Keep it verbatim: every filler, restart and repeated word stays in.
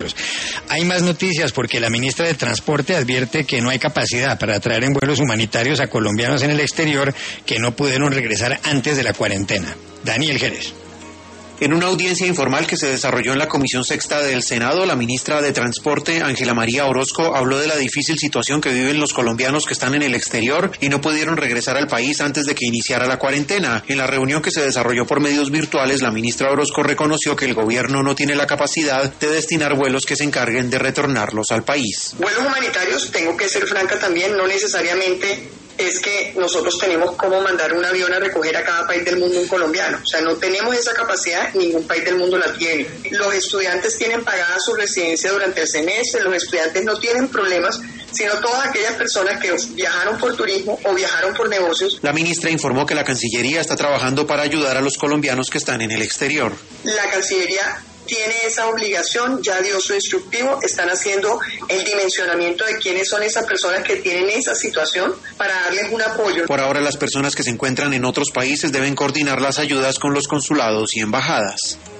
Hay más noticias porque la ministra de Transporte advierte que no hay capacidad para traer en vuelos humanitarios a colombianos en el exterior que no pudieron regresar antes de la cuarentena. Daniel Jerez. En una audiencia informal que se desarrolló en la Comisión Sexta del Senado, la ministra de Transporte, Ángela María Orozco, habló de la difícil situación que viven los colombianos que están en el exterior y no pudieron regresar al país antes de que iniciara la cuarentena. En la reunión que se desarrolló por medios virtuales, la ministra Orozco reconoció que el gobierno no tiene la capacidad de destinar vuelos que se encarguen de retornarlos al país. Vuelos humanitarios, tengo que ser franca también, no necesariamente es que nosotros tenemos cómo mandar un avión a recoger a cada país del mundo un colombiano. O sea, no tenemos esa capacidad, ningún país del mundo la tiene. Los estudiantes tienen pagada su residencia durante el semestre, los estudiantes no tienen problemas, sino todas aquellas personas que viajaron por turismo o viajaron por negocios. La ministra informó que la Cancillería está trabajando para ayudar a los colombianos que están en el exterior. La Cancillería tiene esa obligación, ya dio su instructivo, están haciendo el dimensionamiento de quiénes son esas personas que tienen esa situación para darles un apoyo. Por ahora, las personas que se encuentran en otros países deben coordinar las ayudas con los consulados y embajadas.